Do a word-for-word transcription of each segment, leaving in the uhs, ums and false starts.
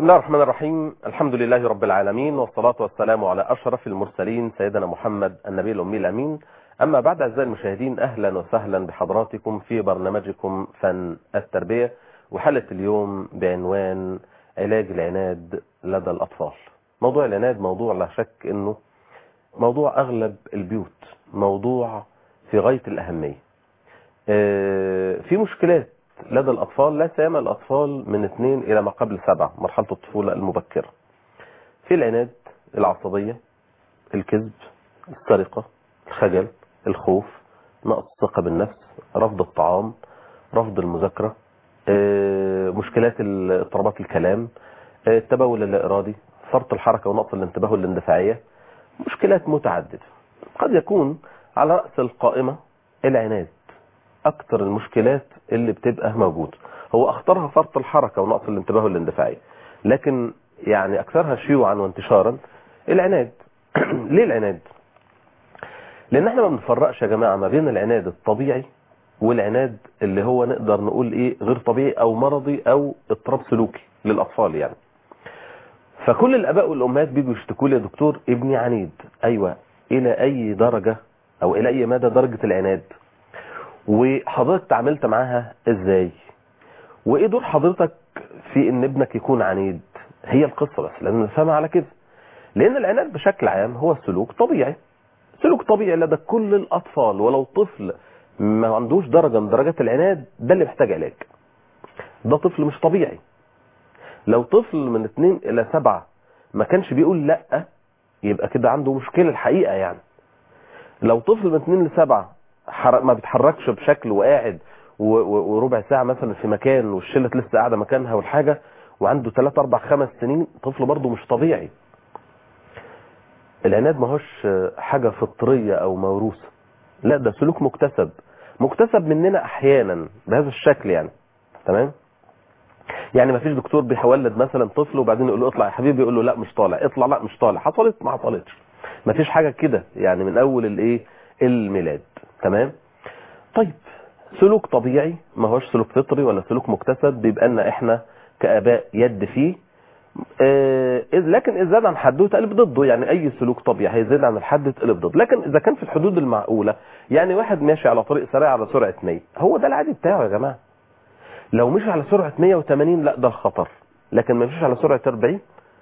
الله الرحمن الرحيم. الحمد لله رب العالمين، والصلاة والسلام على أشرف المرسلين سيدنا محمد النبي الأمي الأمين. أما بعد، أعزائي المشاهدين، أهلا وسهلا بحضراتكم في برنامجكم فن التربية، وحلقة اليوم بعنوان علاج العناد لدى الأطفال. موضوع العناد موضوع لا شك أنه موضوع أغلب البيوت، موضوع في غاية الأهمية. في مشكلات لدى الأطفال، لا سيما الأطفال من اثنين إلى ما قبل سبعة، مرحلة الطفولة المبكرة. في العناد، العصبية، الكذب، السرقة، الخجل، الخوف، نقص الثقة بالنفس، رفض الطعام، رفض المذاكرة، مشكلات اضطرابات الكلام، التبول اللا إرادي، فرط الحركة ونقص الانتباه والاندفاعية. مشكلات متعددة. قد يكون على رأس القائمة العناد، اكتر المشكلات اللي بتبقى موجودة. هو اخطرها فرط الحركة ونقص الانتباه والاندفاعية، لكن يعني اكثرها شيوعا وانتشارا العناد. ليه العناد؟ لان احنا ما بنفرقش يا جماعة ما بين العناد الطبيعي والعناد اللي هو نقدر نقول ايه غير طبيعي او مرضي او اضطراب سلوكي للاطفال يعني. فكل الاباء والامهات بيجوا يشتكوا لي يا دكتور ابني عنيد. ايوه، الى اي درجة او الى اي مدى درجة العناد؟ وحضرتك تعاملت معاها ازاي؟ وايه دور حضرتك في ان ابنك يكون عنيد؟ هي القصة بس لازم نفهمها على كده. لان العناد بشكل عام هو سلوك طبيعي، سلوك طبيعي لدى كل الاطفال، ولو طفل ما عندوش درجة من درجات العناد ده اللي محتاج علاج. ده طفل مش طبيعي. لو طفل من اتنين الى سبعة ما كانش بيقول لا، يبقى كده عنده مشكلة الحقيقة يعني. لو طفل من اتنين لسبعة ما بيتحركش بشكل وقاعد وربع ساعة مثلا في مكان والشلة لسه قاعدة مكانها والحاجة، وعنده ثلاثة أربعة خمس سنين، طفل برضه مش طبيعي. العناد ما هوش حاجة فطرية أو موروثة، لا ده سلوك مكتسب مكتسب مننا أحيانا بهذا الشكل يعني. تمام؟ يعني ما فيش دكتور بيولد مثلا طفل وبعدين يقول له اطلع يا حبيبي، يقول له لا مش طالع، اطلع لا مش طالع. حصلت؟ ما حصلتش. ما فيش حاجة كده يعني من أول الايه الميلاد. تمام؟ طيب، سلوك طبيعي ما هوش سلوك فطري ولا سلوك مكتسب، بيبقى لنا احنا كآباء يد فيه. آه لكن إذا زاد عن حده يتقلب ضده. يعني أي سلوك طبيعي هيزيد عن الحد يتقلب ضده. لكن إذا كان في الحدود المعقولة، يعني واحد ماشي على طريق سريع على سرعة مية، هو ده العادي بتاعه يا جماعة. لو مشي على سرعة مية وتمانين لا ده الخطر، لكن ما مشيش على سرعة أربعين.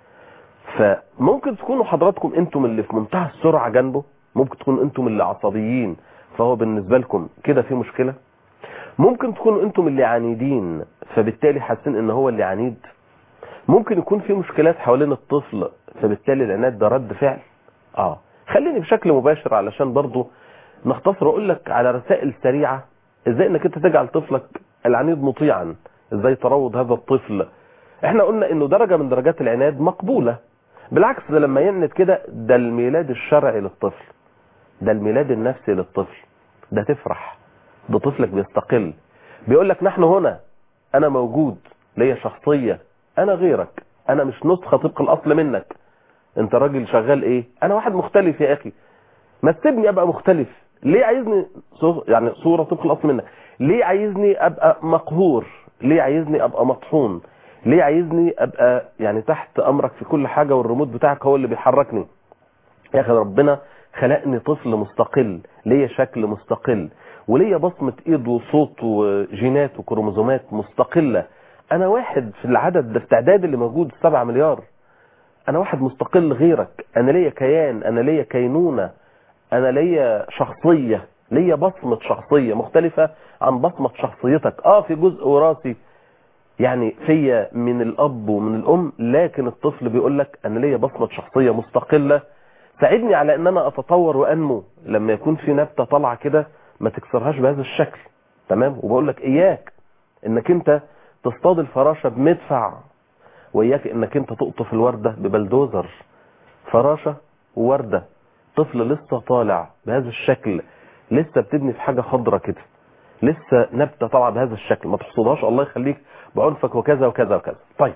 فممكن تكونوا حضراتكم انتم اللي في منتهى السرعة جنبه، ممكن تكونوا انتم اللي عصبيين فهو بالنسبة لكم كده في مشكلة. ممكن تكونوا انتم اللي عنيدين فبالتالي حاسين ان هو اللي عنيد. ممكن يكون في مشكلات حوالين الطفل فبالتالي العناد ده رد فعل. اه خليني بشكل مباشر علشان برضو نختصر واقول لك على رسائل سريعة ازاي انك انت تجعل طفلك العنيد مطيعا، ازاي تروض هذا الطفل. احنا قلنا انه درجة من درجات العناد مقبولة. بالعكس، ده لما يعند كده ده الميلاد الشرعي للطفل، ده الميلاد النفسي للطفل. ده تفرح، ده طفلك بيستقل، بيقول لك نحن هنا، انا موجود، ليا شخصية، انا غيرك، انا مش نسخة طبق الاصل منك. انت راجل شغال ايه؟ انا واحد مختلف يا اخي، ما تسيبني ابقى مختلف. ليه عايزني يعني صورة طبق الاصل منك؟ ليه عايزني ابقى مقهور؟ ليه عايزني ابقى مطحون؟ ليه عايزني ابقى يعني تحت امرك في كل حاجة والريموت بتاعك هو اللي بيحركني؟ يا اخي ربنا خلقني طفل مستقل، ليا شكل مستقل، وليا بصمة ايد وصوت وجينات وكروموزومات مستقلة. انا واحد في العدد ده، في تعداد اللي موجود سبعة مليار. انا واحد مستقل غيرك، انا ليا كيان، انا ليا كينونة، انا ليا شخصية، ليا بصمة شخصية مختلفة عن بصمة شخصيتك. اه في جزء وراثي يعني فيا من الاب ومن الام، لكن الطفل بيقول لك انا ليا بصمة شخصية مستقلة، ساعدني على ان انا اتطور وانمو. لما يكون في نبتة طالعة كده ما تكسرهاش بهذا الشكل. تمام؟ وبقول لك اياك انك انت تصطاد الفراشة بمدفع، واياك انك انت تقطف الوردة ببلدوزر. فراشة ووردة، طفل لسه طالع بهذا الشكل، لسه بتبني في حاجة خضرة كده، لسه نبتة طالعة بهذا الشكل، ما تحصدهاش الله يخليك بعنفك وكذا وكذا وكذا. طيب،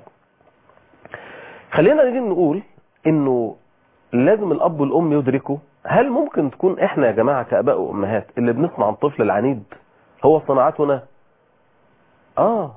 خلينا نيجي نقول انه لازم الاب والام يدركوا، هل ممكن تكون احنا يا جماعة كاباء وامهات اللي بنصنع الطفل العنيد هو صناعتنا؟ اه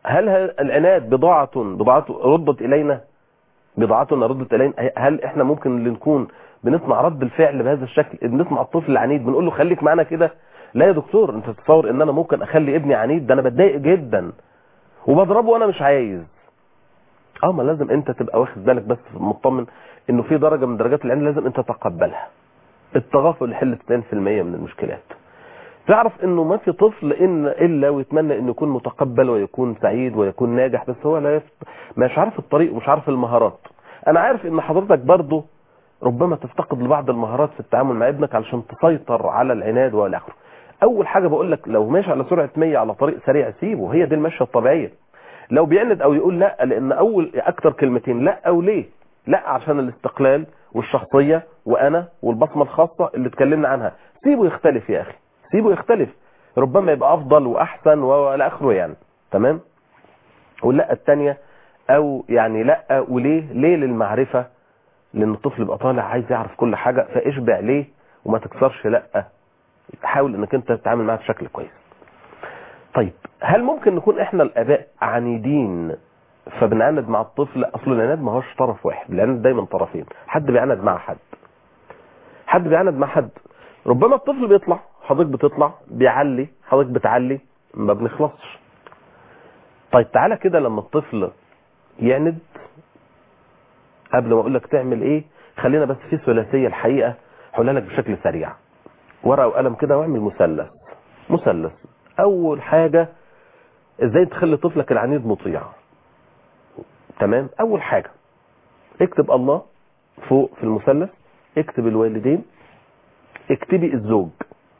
هل العناد بضاعة بضاعة ردت إلينا بضاعتنا ردت إلينا؟ هل إحنا ممكن اللي نكون بنسمع رد الفعل بهذا الشكل؟ بنسمع الطفل العنيد بنقول له خليك معنا كده؟ لا يا دكتور، أنت تتصور إن أنا ممكن أخلي ابني عنيد؟ ده أنا بتضايق جدا وبضربه وأنا مش عايز. اه ما لازم انت تبقى واخد بالك بس مطمن انه في درجة من درجات العناد لازم انت تتقبلها. التغافل يحل تسعين في المية من المشكلات. تعرف انه ما في طفل إن الا ويتمنى انه يكون متقبل ويكون سعيد ويكون ناجح، بس هو لا يفت... مش عارف الطريق ومش عارف المهارات. انا عارف ان حضرتك برضو ربما تفتقد لبعض المهارات في التعامل مع ابنك علشان تسيطر على العناد والى اخره. اول حاجة بقول لك لو ماشي على سرعة مية على طريق سريع سيبه، هي دي المشية الطبيعية. لو بيعند او يقول لا، لان اول اكتر كلمتين لا او ليه، لا عشان الاستقلال والشخصية وانا والبصمة الخاصة اللي اتكلمنا عنها، سيبه يختلف يا اخي، سيبه يختلف، ربما يبقى افضل واحسن والى اخره يعني. تمام. واللا الثانيه او يعني لا وليه، ليه للمعرفة، لان الطفل يبقى طالع عايز يعرف كل حاجة، فاشبع ليه وما تكسرش لا، حاول انك انت تتعامل معاه بشكل كويس. طيب هل ممكن نكون احنا الاباء عنيدين فبنعند مع الطفل؟ اصل العناد ما هوش طرف واحد، العناد دايما طرفين، حد بيعند مع حد حد بيعند مع حد. ربما الطفل بيطلع، حضرتك بتطلع، بيعلي، حضرتك بتعلي، ما بنخلصش. طيب تعالى كده لما الطفل يعند، قبل ما اقول لك تعمل ايه خلينا بس في ثلاثيه الحقيقه هقولها لك بشكل سريع. ورقه وقلم كده واعمل مثلث. مثلث اول حاجه ازاي تخلي طفلك العنيد مطيع. تمام. اول حاجه اكتب الله فوق في المثلث، اكتب الوالدين، اكتبي الزوج.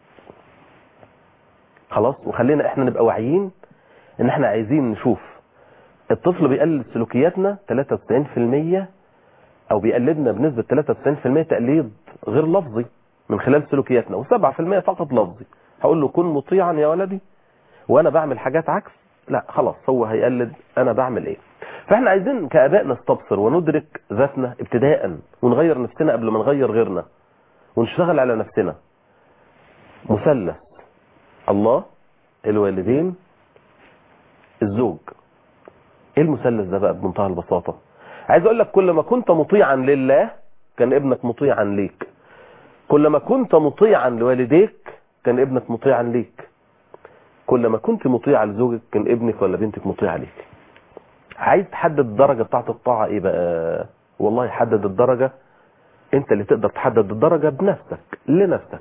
خلاص. وخلينا احنا نبقى واعيين ان احنا عايزين نشوف الطفل بيقلد سلوكياتنا ثلاثة وتسعين في المية او بيقلدنا بنسبة ثلاثة وتسعين في المية تقليد غير لفظي من خلال سلوكياتنا، وسبعة في المية فقط لفظي. هقول له كن مطيعا يا ولدي وانا بعمل حاجات عكس، لا خلاص هو هيقلد انا بعمل ايه. فاحنا عايزين كآباء نستبصر وندرك ذاتنا ابتداء ونغير نفسنا قبل ما نغير غيرنا ونشتغل على نفسنا. مثلث الله، الوالدين، الزوج. ايه المثلث ده بقى بمنتهى البساطة؟ عايز اقول لك كل ما كنت مطيعا لله كان ابنك مطيعا ليك، كل ما كنت مطيعا لوالديك كان ابنك مطيعا ليك، كل ما كنت مطيعا لزوجك كان ابنك ولا بنتك مطيعة ليك. عايز تحدد الدرجة بتاعت الطاعة ايه بقى؟ والله حدد الدرجة، انت اللي تقدر تحدد الدرجة بنفسك لنفسك.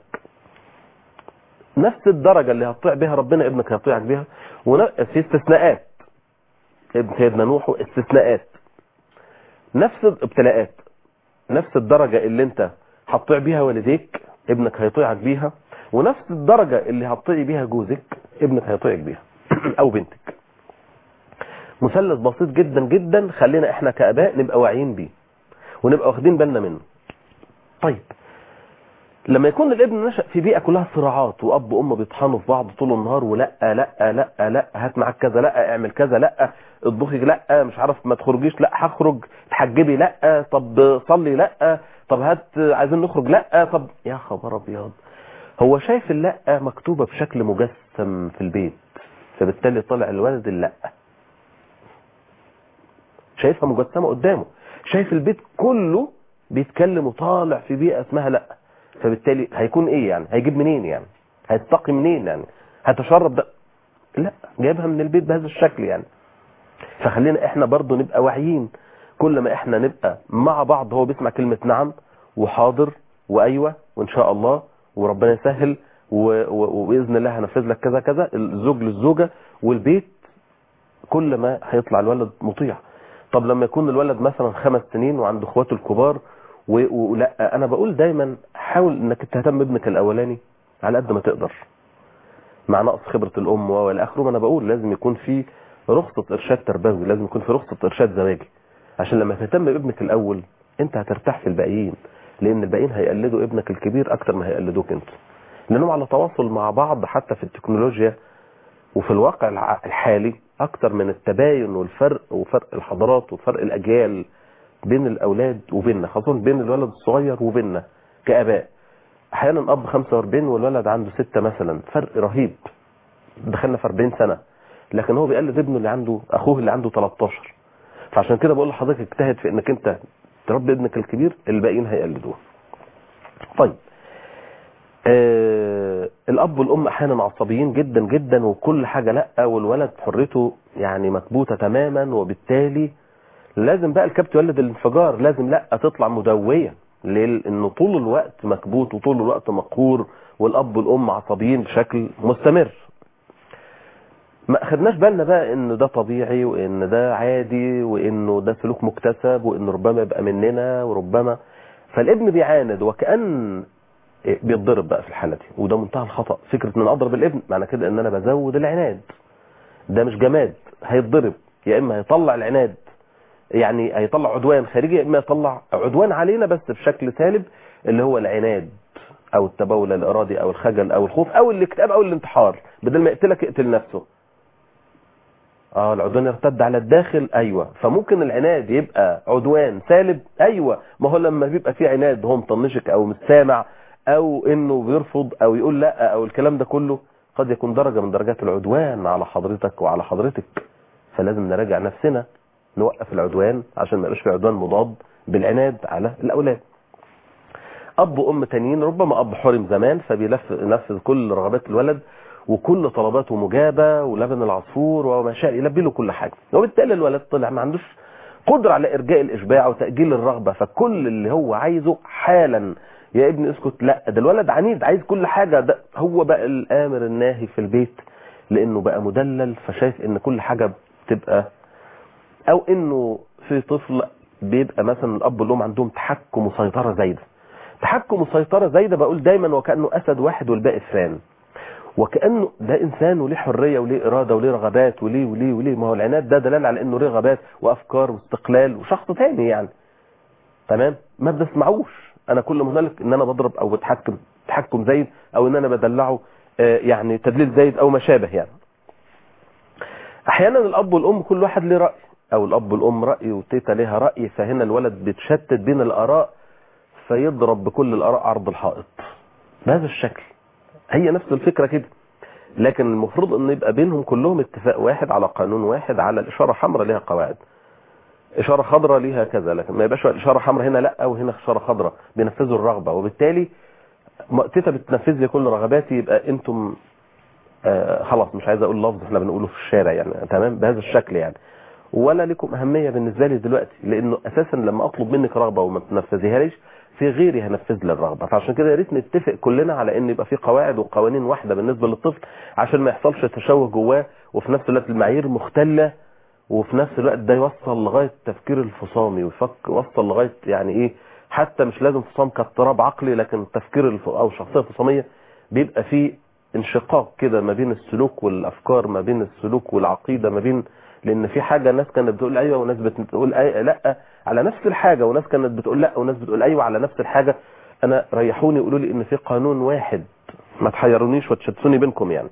نفس الدرجة اللي هتطيع بها ربنا ابنك هيطيعك بها، وفي استثناءات. ابن سيدنا نوح استثناءات، نفس الابتلاءات، نفس الدرجة اللي انت هتطيع بيها والديك ابنك هيطيعك بيها، ونفس الدرجة اللي هتطيع بيها جوزك ابنك هيطيعك بيها او بنتك. مثلث بسيط جدا جدا، خلينا احنا كآباء نبقى واعيين بيه ونبقى واخدين بالنا منه. طيب لما يكون الابن نشأ في بيئة كلها صراعات واب وام بيطحنوا في بعض طول النهار، ولا لا لا لا هات معاك كذا، لا اعمل كذا، لا اطبخي، لا مش عارف ما تخرجيش، لا هخرج، تحجبي، لا طب صلي، لا طب هات عايزين نخرج، لا طب يا خبر ابيض. هو شايف اللا مكتوبة بشكل مجسم في البيت، فبالتالي طلع الولد اللا شايفها مجسمة قدامه، شايف البيت كله بيتكلم وطالع في بيئة اسمها لا، فبالتالي هيكون ايه يعني؟ هيجيب منين يعني؟ هيتقي منين يعني؟ هتشرب ده؟ لا، جايبها من البيت بهذا الشكل يعني. فخلينا احنا برضو نبقى واعيين، كل ما احنا نبقى مع بعض هو بيسمع كلمة نعم وحاضر وايوه وان شاء الله وربنا يسهل وباذن الله هنفذ لك كذا كذا، الزوج للزوجة والبيت، كل ما هيطلع الولد مطيع. طب لما يكون الولد مثلا خمس سنين وعند اخواته الكبار ولا، انا بقول دايما حاول انك تهتم بابنك الاولاني على قد ما تقدر، مع نقص خبرة الام والى اخره. ما انا بقول لازم يكون في رخصة ارشاد تربوي، لازم يكون في رخصة ارشاد زواجي، عشان لما تهتم بابنك الاول انت هترتاح في الباقيين، لان الباقيين هيقلدوا ابنك الكبير اكتر ما هيقلدوك انت، لانهم على تواصل مع بعض حتى في التكنولوجيا وفي الواقع الحالي اكتر من التباين والفرق وفرق الحضارات وفرق الاجيال بين الاولاد وبيننا، خاصة بين الولد الصغير وبيننا كآباء. احيانا اب خمسة واربعين والولد عنده ستة مثلا، فرق رهيب، دخلنا في أربعين سنة. لكن هو بيقلد ابنه اللي عنده اخوه اللي عنده تلتاشر. فعشان كده بقول لحضرتك اجتهد في انك انت تربي ابنك الكبير، الباقيين هيقلدوه. طيب آه الاب والام احيانا عصبيين جدا جدا وكل حاجه لا، والولد حريته يعني مكبوته تماما، وبالتالي لازم بقى الكبت يولد الانفجار، لازم لا تطلع مدويه، لانه طول الوقت مكبوت وطول الوقت مقهور والاب والام عصبيين بشكل مستمر. ما اخدناش بالنا بقى ان ده طبيعي وان ده عادي وانه ده سلوك مكتسب وانه ربما يبقى مننا وربما، فالابن بيعاند وكأن بيتضرب بقى في الحالة دي، وده منتهى الخطأ. فكرة ان انا اضرب الابن معنى كده ان انا بزود العناد، ده مش جماد، هيتضرب، يا اما هيطلع العناد يعني هيطلع عدوان خارجي، يا اما يطلع عدوان علينا بس بشكل سالب اللي هو العناد او التبول الارادي او الخجل او الخوف او الاكتئاب او الانتحار. بدل ما يقتلك يقتل نفسه. اه العدوان يرتد على الداخل، ايوه. فممكن العناد يبقى عدوان سالب، ايوه. ما هو لما بيبقى فيه عناد هو مطنشك او مش سامع او انه بيرفض او يقول لا او الكلام ده كله، قد يكون درجة من درجات العدوان على حضرتك وعلى حضرتك. فلازم نراجع نفسنا، نوقف العدوان عشان ما يبقاش في عدوان مضاد بالعناد على الاولاد. اب وام تانيين، ربما اب حرم زمان فبينفذ كل رغبات الولد وكل طلباته مجابه ولبن العصفور وما شاء، يلبي له كل حاجه، وبالتالي الولد طلع ما عندوش قدره على ارجاء الاشباع وتاجيل الرغبه، فكل اللي هو عايزه حالا يا ابني اسكت، لا ده الولد عنيد عايز كل حاجه، ده هو بقى الامر الناهي في البيت لانه بقى مدلل، فشايف ان كل حاجه بتبقى، او انه في طفل بيبقى مثلا الاب والام عندهم تحكم وسيطره زايده. تحكم وسيطره زايده بقول دايما وكانه اسد واحد والباقي فران، وكانه ده انسان وليه حريه وليه اراده وليه رغبات وليه وليه وليه. ما هو العناد ده دلاله على انه ليه رغبات وافكار واستقلال وشخص تاني يعني، تمام. ما بنسمعوش. انا كل ما هنالك ان انا بضرب او بتحكم تحكم زايد او ان انا بدلعه آه يعني تدليل زايد او ما شابه يعني. احيانا الاب والام كل واحد له راي، او الاب والام راي وتيتا ليها راي، فهنا الولد بيتشتت بين الاراء فيضرب بكل الاراء عرض الحائط بهذا الشكل. هي نفس الفكره كده، لكن المفروض ان يبقى بينهم كلهم اتفاق واحد على قانون واحد، على الاشاره حمراء ليها قواعد، اشاره خضراء ليها كذا، لكن ما يبقاش الاشاره حمراء هنا لا وهنا اشاره خضراء، بينفذوا الرغبه، وبالتالي تيتا بتنفذ لي كل رغباتي، يبقى انتم آه خلاص مش عايز اقول لفظ احنا بنقوله في الشارع يعني، تمام، بهذا الشكل يعني. ولا لكم اهميه بالنسبه لي دلوقتي، لانه اساسا لما اطلب منك رغبه وما تنفذيها ليش في غيري هنفذ لي الرغبه. فعشان كده يا ريت نتفق كلنا على ان يبقى في قواعد وقوانين واحده بالنسبه للطفل عشان ما يحصلش تشوه جواه، وفي نفس الوقت المعايير مختله، وفي نفس الوقت ده يوصل لغايه التفكير الفصامي، ويفك يوصل لغايه يعني ايه، حتى مش لازم فصام كاضطراب عقلي، لكن التفكير الف... او الشخصيه الفصاميه بيبقى فيه انشقاق كده ما بين السلوك والافكار، ما بين السلوك والعقيده، ما بين، لان في حاجه ناس كانت بتقول ايوه وناس بتقول أي... لا على نفس الحاجه، وناس كانت بتقول لا وناس بتقول ايوه على نفس الحاجه. انا ريحوني يقولوا لي ان في قانون واحد، ما تحيرونيش وتشتتوني بينكم يعني.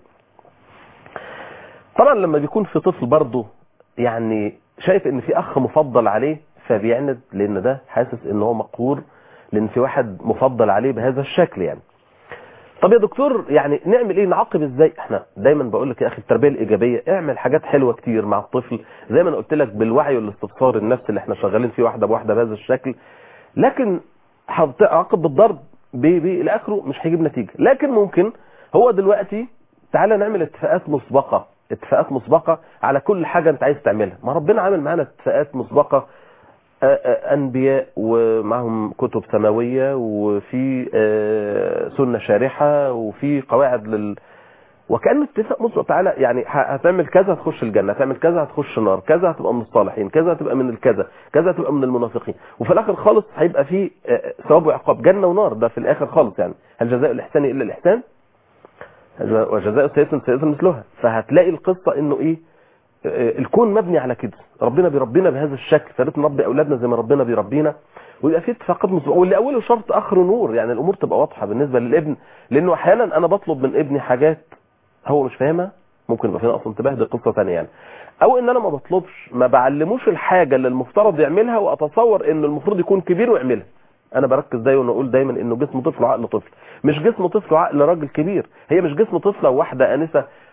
طبعا لما بيكون في طفل برضه يعني شايف ان في اخ مفضل عليه فبيعند، لان ده حاسس ان هو مقهور لان في واحد مفضل عليه بهذا الشكل يعني. طب يا دكتور يعني نعمل ايه، نعاقب ازاي؟ احنا دايما بقول لك يا اخي التربيه الايجابيه، اعمل حاجات حلوه كتير مع الطفل زي ما انا قلت لك بالوعي والاستبصار النفسي اللي احنا شغالين فيه واحده بواحده بهذا الشكل، لكن هتعاقب بالضرب الى اخره مش هيجيب نتيجه. لكن ممكن هو دلوقتي تعالى نعمل اتفاقات مسبقه، اتفاقات مسبقه على كل حاجه انت عايز تعملها. ما ربنا عامل معانا اتفاقات مسبقه، انبياء ومعهم كتب سماويه وفي سنه شارحه وفي قواعد لل، وكأنه اتفاق مسبق. تعالى يعني هتعمل كذا هتخش الجنه، هتعمل كذا هتخش النار، كذا هتبقى من الصالحين، كذا هتبقى من الكذا، كذا هتبقى من المنافقين، وفي الاخر خالص هيبقى في ثواب وعقاب، جنه ونار، ده في الاخر خالص يعني. هل جزاء الاحسان الا الاحسان؟ وجزاء السيئة سيئة مثلها. فهتلاقي القصه انه ايه، الكون مبني على كده، ربنا بيربينا بهذا الشكل، فلازم نربي اولادنا زي ما ربنا بيربينا، ويبقى في اتفاقات مسبقه، واللي اوله شرط اخره نور، يعني الامور تبقى واضحه بالنسبه للابن، لانه احيانا انا بطلب من ابني حاجات هو مش فاهمها، ممكن يبقى فينا اصلا انتباه، دي قصه ثانيه يعني. او ان انا ما بطلبش، ما بعلموش الحاجه اللي المفترض يعملها، واتصور انه المفروض يكون كبير ويعملها. انا بركز دايما ونقول دايما انه جسم طفل وعقل طفل، مش جسم طفل وعقل راجل كبير. هي مش جسم طفله وواحده انسه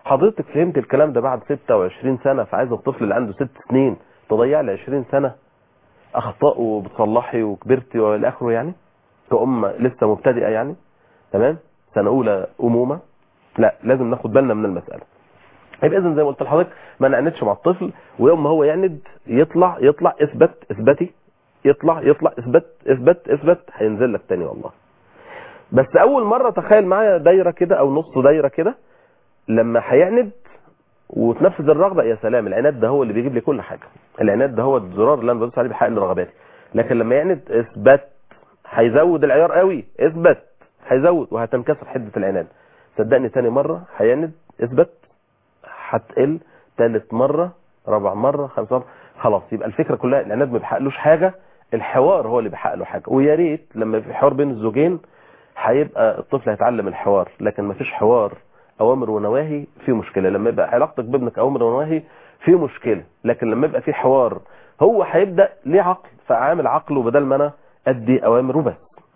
حضرتك فهمت الكلام ده بعد ستة وعشرين سنة، فعايز الطفل اللي عنده ست سنين تضيع لي عشرين سنة اخطاء وبتصلحي وكبرتي والى اخره يعني، كأم لسه مبتدئة يعني. تمام، سنة اولى امومة. لا، لازم ناخد بالنا من المسألة. يبقى اذا زي ما قلت لحضرتك ما نعنتش مع الطفل، ويوم ما هو يعند يطلع يطلع اثبت اثبتي، يطلع يطلع اثبت اثبت اثبت، هينزل لك تاني والله. بس اول مرة تخيل معايا دايرة كده او نص دايرة كده، لما هيعند وتنفذ الرغبة، يا سلام، العناد ده هو اللي بيجيب لي كل حاجة. العناد ده هو الزرار اللي انا بدوس عليه بيحقق لي رغباتي. لكن لما يعند اثبت، هيزود العيار قوي، اثبت هيزود وهتنكسر حدة العناد. صدقني تاني مرة هيعند اثبت هتقل، ثالث مرة، رابع مرة، خمس مرة، خلاص. يبقى الفكرة كلها العناد ما بيحققلوش حاجة، الحوار هو اللي بيحقق له حاجة. ويا ريت لما في حوار بين الزوجين هيبقى الطفل هيتعلم الحوار، لكن ما فيش حوار اوامر ونواهي في مشكلة. لما يبقى علاقتك بابنك اوامر ونواهي في مشكلة، لكن لما يبقى في حوار هو هيبدأ ليه عقل، فعامل عقله بدل ما انا ادي اوامر وبس.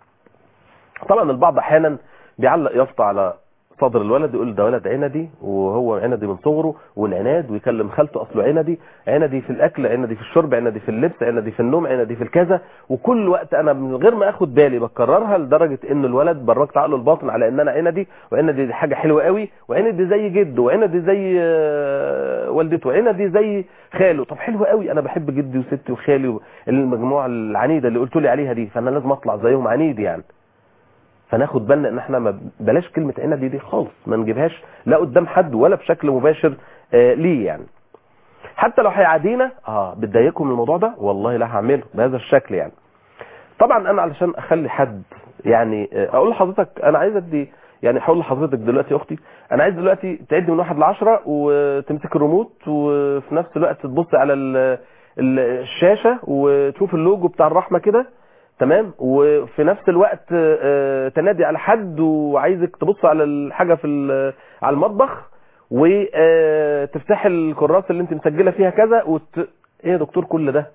طبعا البعض احيانا بيعلق يافطة على صدر الولد، يقول ده ولد عندي وهو عندي من صغره، والعناد، ويكلم خالته اصله عندي، عندي في الاكل، عندي في الشرب، عندي في اللبس، عندي في النوم، عندي في الكذا. وكل وقت انا من غير ما اخد بالي بكررها، لدرجه ان الولد بركت عقله الباطن على ان انا عندي، وعندي دي حاجه حلوه قوي، وعندي زي جده، وعندي زي والدته، وعندي زي خاله. طب حلو قوي، انا بحب جدي وستي وخالي، المجموعه العنيده اللي قلت لي عليها دي، فانا لازم اطلع زيهم عنيد يعني. فناخد بالنا ان احنا ما بلاش كلمة عندي دي خالص، ما نجيبهاش لا قدام حد ولا بشكل مباشر آه ليه يعني. حتى لو هيعادينا اه بتضايقكم الموضوع ده، والله لا هعمله بهذا الشكل يعني. طبعا انا علشان اخلي حد يعني آه اقول لحضرتك انا عايز ادي يعني، هقول لحضرتك دلوقتي يا اختي، انا عايز دلوقتي تعدي من واحد لعشرة وتمسك الريموت، وفي نفس الوقت تبص على الشاشة وتشوف اللوجو بتاع الرحمة كده، تمام، وفي نفس الوقت تنادي على حد وعايزك تبص على الحاجة في على المطبخ، وتفتح الكراسة اللي انت مسجلة فيها كذا وت... ايه يا دكتور كل ده؟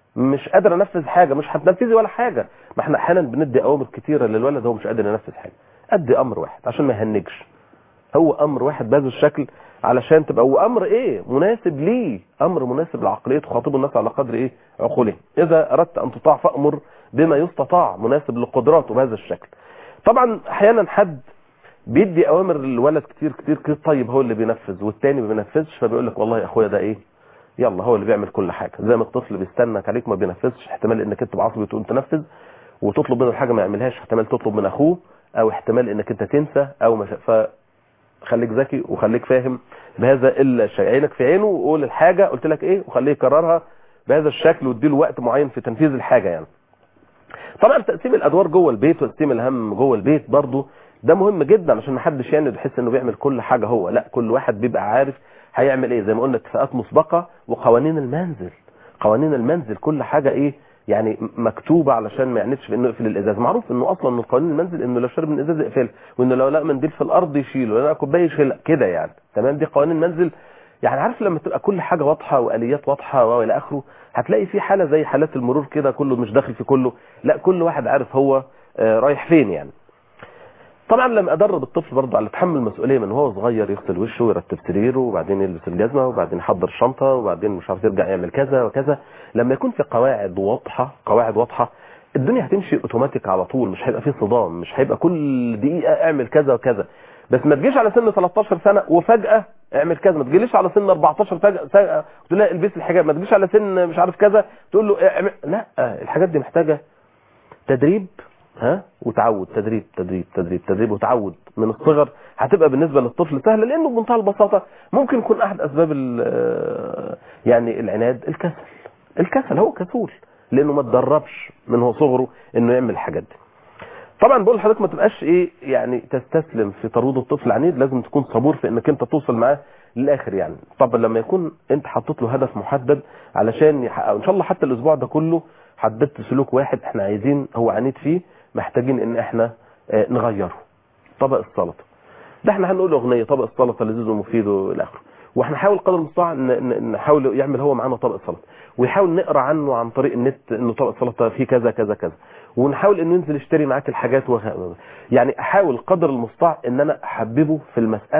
مش قادر انفذ حاجة، مش هتنفذي ولا حاجة. ما احنا احيانا بندي اوامر كتيرة للولد هو مش قادر ينفذ حاجة. ادي امر واحد عشان ما يهنجش، هو امر واحد بهذا الشكل علشان تبقى، وامر ايه مناسب ليه، امر مناسب لعقليته، خاطب الناس على قدر ايه عقوله. اذا اردت ان تطاع فامر بما يستطاع مناسب لقدراته بهذا الشكل. طبعا احيانا حد بيدي اوامر للولد كتير كتير كتير، طيب هو اللي بينفذ والتاني ما بينفذش، فبيقول لك والله يا اخويا ده ايه، يلا هو اللي بيعمل كل حاجه. زي ما الطفل بيستنك عليك ما بينفذش، احتمال انك انت بعصبي تقول تنفذ وتطلب منه الحاجه ما يعملهاش، احتمال تطلب من اخوه، او احتمال انك انت تنسى او مش ف خليك ذكي وخليك فاهم بهذا الشيء. عينك في عينه وقول الحاجه قلت لك ايه، وخليه يكررها بهذا الشكل، واديله وقت معين في تنفيذ الحاجه يعني. طبعا تقسيم الادوار جوه البيت وتقسيم الهم جوه البيت برضو ده مهم جدا، عشان ما حدش يعني يحس انه بيعمل كل حاجه هو، لا، كل واحد بيبقى عارف هيعمل ايه. زي ما قلنا اتفاقات مسبقه وقوانين المنزل، قوانين المنزل كل حاجه ايه يعني مكتوبه علشان ما يعنيش في انه يقفل الازاز. معروف انه اصلا من قوانين المنزل انه لو شرب من الازاز يقفله، وانه لو لقى منديل في الارض يشيله، لو لقى كوبايه يشيلها كده يعني. تمام، دي قوانين المنزل يعني. عارف لما تبقى كل حاجه واضحه واليات واضحه والى اخره، هتلاقي في حاله زي حالات المرور كده، كله مش داخل في كله، لا كل واحد عارف هو رايح فين يعني. طبعا لما ادرب الطفل برضه على تحمل المسؤوليه من هو صغير، يغسل وشه ويرتب سريره وبعدين يلبس الجزمه وبعدين يحضر الشنطه وبعدين مش عارف يرجع يعمل كذا وكذا، لما يكون في قواعد واضحه قواعد واضحه الدنيا هتمشي اوتوماتيك على طول، مش هيبقى فيه صدام، مش هيبقى كل دقيقه اعمل كذا وكذا. بس ما تجيش على سن ثلاثتاشر سنه وفجاه اعمل كذا، ما تجيليش على سن اربعتاشر فجاه تقول له البس الحجاب، ما تجيش على سن مش عارف كذا تقول له اعمل، لا، الحاجات دي محتاجه تدريب ها وتعود، تدريب تدريب تدريب تدريب وتعود من الصغر. هتبقى بالنسبه للطفل سهله، لانه بمنتهى البساطه ممكن يكون احد اسباب يعني العناد الكسل. الكسل هو كسول لانه ما اتدربش من هو صغره انه يعمل الحاجات دي. طبعا بقول لحضرتك ما تبقاش ايه يعني تستسلم في ترويض الطفل عنيد، لازم تكون صبور في انك انت توصل معاه للاخر يعني. طبعا لما يكون انت حطيت له هدف محدد علشان يحققه، ان شاء الله حتى الاسبوع ده كله حددت سلوك واحد احنا عايزين هو عنيد فيه، محتاجين ان احنا اه نغيره. طبق السلطه ده احنا هنقول اغنيه طبق السلطه لذيذ ومفيد والى اخره، واحنا نحاول قدر المستطاع نحاول يعمل هو معانا طبق السلطه، ويحاول نقرا عنه عن طريق النت انه طبق السلطه فيه كذا كذا كذا، ونحاول انه ينزل يشتري معاك الحاجات وغ... يعني احاول قدر المستطاع ان انا احببه في المساله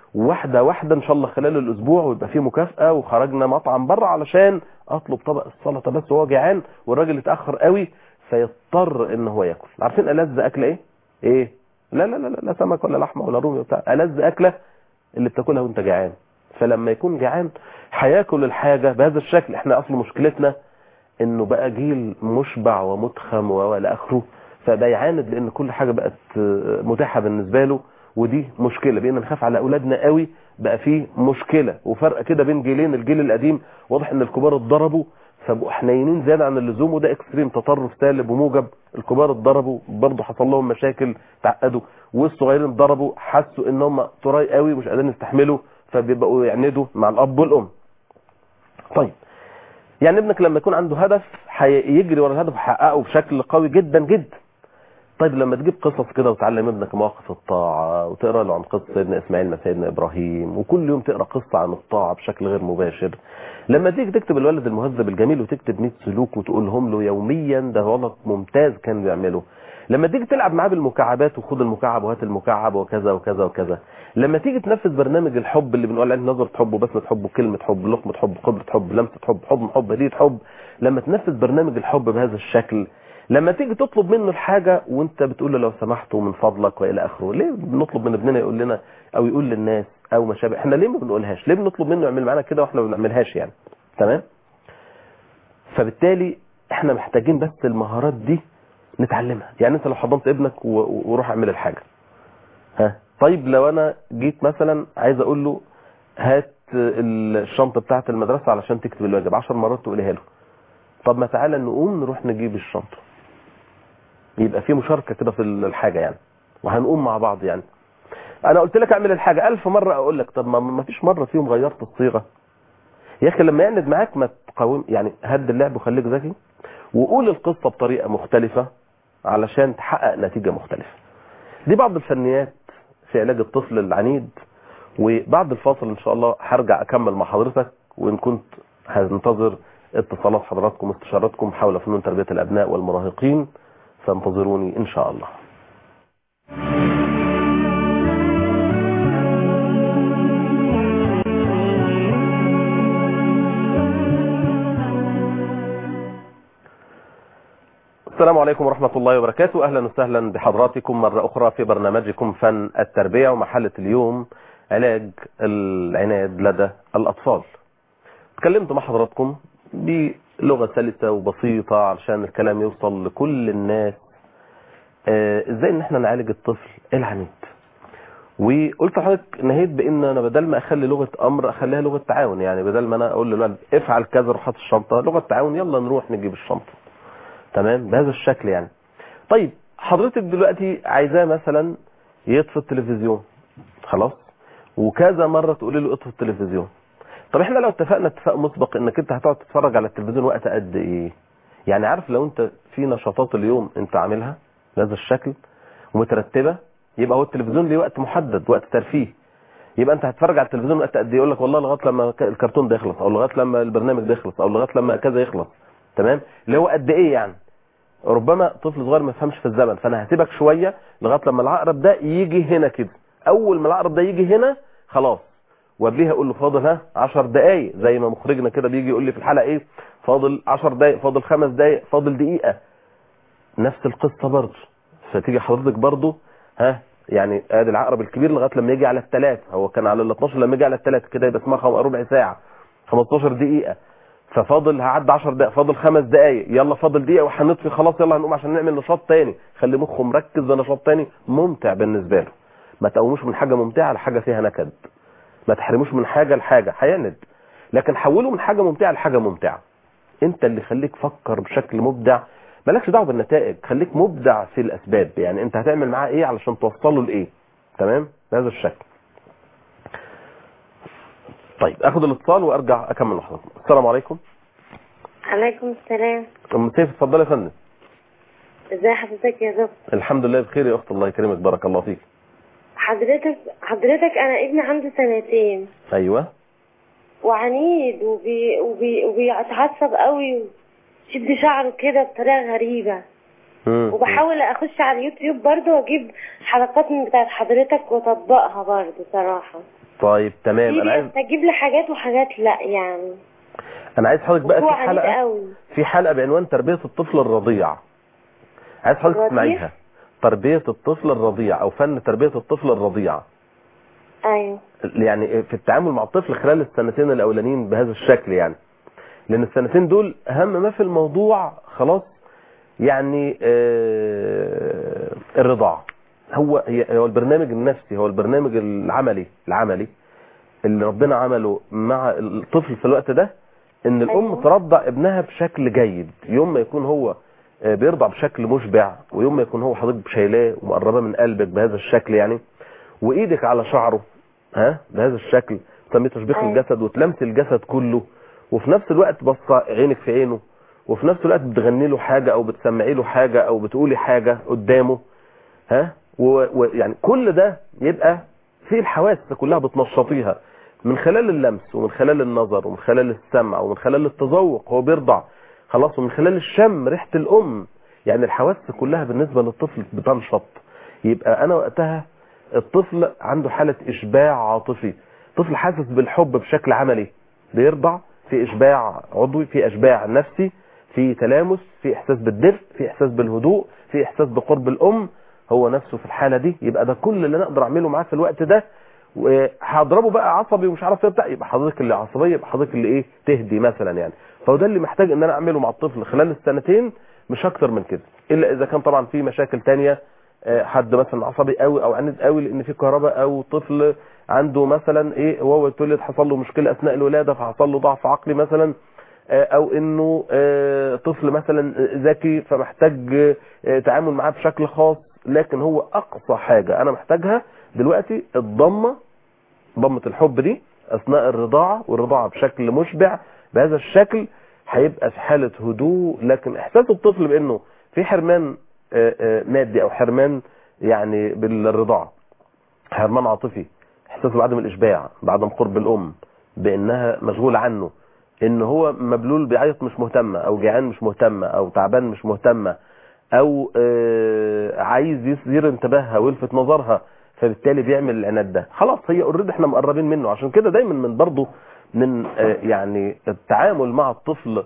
واحده واحده ان شاء الله خلال الاسبوع، ويبقى فيه مكافاه، وخرجنا مطعم بره علشان اطلب طبق السلطه بس وهو جعان، والراجل اتاخر قوي فيضطر ان هو ياكل. عارفين ألذ اكله ايه؟ ايه؟ لا لا لا لا سمك ولا لحمه ولا رومي وبتاع، ألذ اكله اللي بتاكلها وانت جعان. فلما يكون جعان هياكل الحاجه بهذا الشكل. احنا اصل مشكلتنا انه بقى جيل مشبع ومتخم والى اخره، فبقى يعاند لان كل حاجه بقت متاحه بالنسبه له، ودي مشكله. بقينا نخاف على اولادنا قوي، بقى فيه مشكله وفرق كده بين جيلين. الجيل القديم واضح ان الكبار اتضربوا فبقوا حنينين زياده عن اللزوم، وده اكستريم، تطرف سالب وموجب. الكبار اتضربوا برضه حصل لهم مشاكل، تعقدوا، والصغيرين اتضربوا حسوا ان هم طراي قوي مش قادرين يستحملوا، فبيبقوا يعندوا مع الاب والام. طيب يعني ابنك لما يكون عنده هدف هيجري ورا الهدف ويحققه بشكل قوي جدا جدا. طيب لما تجيب قصص كده وتعلم ابنك مواقف الطاعة، وتقرا له عن قصة سيدنا اسماعيل مع سيدنا ابراهيم، وكل يوم تقرا قصة عن الطاعة بشكل غير مباشر. لما تيجي تكتب الولد المهذب الجميل وتكتب مية سلوك وتقولهم له يوميا، ده غلط ممتاز كان بيعمله. لما تيجي تلعب معاه بالمكعبات، وخد المكعب وهات المكعب وكذا وكذا وكذا. لما تيجي تنفذ برنامج الحب اللي بنقول عليه نظرة حب وبسمة حب وكلمة حب لقمة حب قبلة حب لمسة حب حضن حب هدية حب، لما تنفذ برنامج الحب بهذا الشكل، لما تيجي تطلب منه الحاجة وانت بتقول له لو سمحت ومن فضلك والى اخره. ليه بنطلب من ابننا يقول لنا او يقول للناس او ما شابه؟ احنا ليه ما بنقولهاش؟ ليه بنطلب منه يعمل معانا كده واحنا ما بنعملهاش يعني؟ تمام. فبالتالي احنا محتاجين بس المهارات دي نتعلمها. يعني انت لو حضنت ابنك وروح اعمل الحاجة، ها طيب لو انا جيت مثلا عايز اقول له هات الشنطة بتاعة المدرسة علشان تكتب الواجب، عشر مرات تقوليها له. طب ما تعالى نقوم نروح نجيب الشنطة، يبقى في مشاركة كده في الحاجة يعني، وهنقوم مع بعض يعني. انا قلت لك اعمل الحاجة الف مرة اقول لك، طب ما فيش مرة فيهم غيرت الصيغة يا اخي. لما يعند معاك ما تقاوم يعني، هد اللعب وخليك ذكي، وقول القصة بطريقة مختلفة علشان تحقق نتيجة مختلفة. دي بعض الفنيات في علاج الطفل العنيد. وبعد الفاصل ان شاء الله هرجع اكمل مع حضرتك، وان كنت هنتظر اتصالات حضراتكم واستشاراتكم حول فنون تربية الابناء والمراهقين، فانتظروني ان شاء الله. السلام عليكم ورحمة الله وبركاته. أهلا وسهلا بحضراتكم مرة أخرى في برنامجكم فن التربية، ومحلة اليوم علاج العناد لدى الأطفال. تكلمت مع حضراتكم بلغة سلسة وبسيطة علشان الكلام يوصل لكل الناس. آه ازاي ان احنا نعالج الطفل العنيد. وقلت لحضرتك نهيت بان انا بدل ما اخلي لغة امر اخليها لغة تعاون. يعني بدل ما انا اقول للولد افعل كذا روح هات الشنطة، لغة تعاون يلا نروح نجيب الشنطة. تمام بهذا الشكل يعني. طيب حضرتك دلوقتي عايزاه مثلا يطفي التلفزيون، خلاص، وكذا مرة تقولي له اطفي التلفزيون. طب احنا لو اتفقنا اتفاق مسبق انك انت هتقعد تتفرج على التلفزيون وقت قد ايه؟ يعني عارف لو انت في نشاطات اليوم انت عاملها بهذا الشكل ومترتبة، يبقى هو التلفزيون ليه وقت محدد، وقت ترفيه. يبقى انت هتتفرج على التلفزيون وقت قد ايه؟ يقول لك والله لغايه لما الكرتون ده يخلص، او لغايه لما البرنامج ده يخلص، او لغايه لما كذا يخلص. تمام؟ اللي هو قد ايه يعني؟ ربما طفل صغير ما يفهمش في الزمن، فانا هسيبك شويه لغايه لما العقرب ده يجي هنا كده. اول ما العقرب ده يجي هنا خلاص، وقبليها اقول له فاضل ها عشر دقايق، زي ما مخرجنا كده بيجي يقول لي في الحلقه ايه، فاضل عشر دقايق، فاضل خمس دقايق، فاضل دقيقه. نفس القصه برضه. فتيجي حضرتك برضه ها يعني ادي العقرب الكبير لغايه لما يجي على الثلاث، هو كان على ال اتناشر، لما يجي على الثلاث كده يبقى اسمها ربع ساعه، خمستاشر دقيقه. ففاضل هعدي عشر دقائق، فاضل خمس دقائق، يلا فاضل دقيقه وهنطفي خلاص، يلا هنقوم عشان نعمل نشاط تاني. خلي مخه مركز بنشاط تاني ممتع بالنسبه له. ما تقوموش من حاجه ممتعه لحاجه فيها نكد، ما تحرموش من حاجه لحاجه هيند، لكن حوله من حاجه ممتعه لحاجه ممتعه. انت اللي خليك فكر بشكل مبدع، مالكش دعوه بالنتائج، خليك مبدع في الاسباب. يعني انت هتعمل معاه ايه علشان توصله لايه. تمام بهذا الشكل. طيب اخد الاتصال وارجع اكمل مع حضرتك. السلام عليكم. عليكم السلام. ام سيف اتفضلي يا فندم. ازي حضرتك يا دكتور؟ الحمد لله بخير يا اخت، الله يكرمك، بارك الله فيك. حضرتك حضرتك انا ابني عنده سنتين. ايوه. وعنيد وبي وبي وبيتعصب قوي، وشد شعره كده بطريقه غريبه. مم. وبحاول اخش على اليوتيوب برضه واجيب حلقات من بتاعت حضرتك واطبقها برضه صراحه. طيب تمام. في انا عايز بيستجيب لحاجات وحاجات لا يعني. انا عايز حضرتك بقى هو في عنيد حلقه قوي. في حلقه بعنوان تربيه الطفل الرضيع. عايز حضرتك الرضيع؟ تسمعيها. تربيه الطفل الرضيع او فن تربيه الطفل الرضيع. ايوه. يعني في التعامل مع الطفل خلال السنتين الاولانيين بهذا الشكل يعني. لان السنتين دول اهم ما في الموضوع خلاص يعني آه الرضاعه. هو هو البرنامج النفسي، هو البرنامج العملي العملي اللي ربنا عمله مع الطفل في الوقت ده، ان الام أيوة. ترضع ابنها بشكل جيد. يوم ما يكون هو بيرضع بشكل مشبع، ويوم ما يكون هو حضرتك شايلاه ومقرباه من قلبك بهذا الشكل يعني، وايدك على شعره ها بهذا الشكل، تسميه تشبيك أيوة. الجسد وتلمس الجسد كله، وفي نفس الوقت بصه عينك في عينه، وفي نفس الوقت بتغني له حاجه او بتسمعي له حاجه او بتقولي حاجه قدامه ها، ويعني كل ده يبقى في الحواس كلها بتنشطيها من خلال اللمس ومن خلال النظر ومن خلال السمع ومن خلال التذوق هو بيرضع خلاص، ومن خلال الشم ريحه الام. يعني الحواس كلها بالنسبه للطفل بتنشط. يبقى انا وقتها الطفل عنده حاله اشباع عاطفي، طفل حاسس بالحب بشكل عملي، بيرضع في اشباع عضوي، في اشباع نفسي، في تلامس، في احساس بالدفء، في احساس بالهدوء، في احساس بقرب الام. هو نفسه في الحاله دي يبقى ده كل اللي نقدر اعمله معاه في الوقت ده. وهضربه بقى عصبي ومش عارف ايه بتاع، يبقى حضرتك اللي عصبيه، يبقى حضرتك اللي ايه تهدي مثلا يعني. فهو ده اللي محتاج ان انا اعمله مع الطفل خلال السنتين، مش اكتر من كده. الا اذا كان طبعا في مشاكل تانية، حد مثلا عصبي قوي او عنيد قوي لان في كهرباء، او طفل عنده مثلا ايه وهو اتولد حصل له مشكله اثناء الولاده فحصل له ضعف عقلي مثلا، او انه طفل مثلا ذكي فمحتاج تعامل معاه بشكل خاص. لكن هو اقصى حاجه انا محتاجها دلوقتي الضمه، ضمه الحب دي اثناء الرضاعه، والرضاعه بشكل مشبع بهذا الشكل، هيبقى في حاله هدوء. لكن احساس الطفل بانه في حرمان مادي او حرمان يعني بالرضاعه، حرمان عاطفي، احساسه بعدم الاشباع، بعدم قرب الام، بانها مشغوله عنه، ان هو مبلول بيعيط مش مهتمه، او جيعان مش مهتمه، او تعبان مش مهتمه، او آه عايز يثير انتباهها ويلفت نظرها، فبالتالي بيعمل العناد ده. خلاص هي اوريدي احنا مقربين منه. عشان كده دايما من برضه من آه يعني التعامل مع الطفل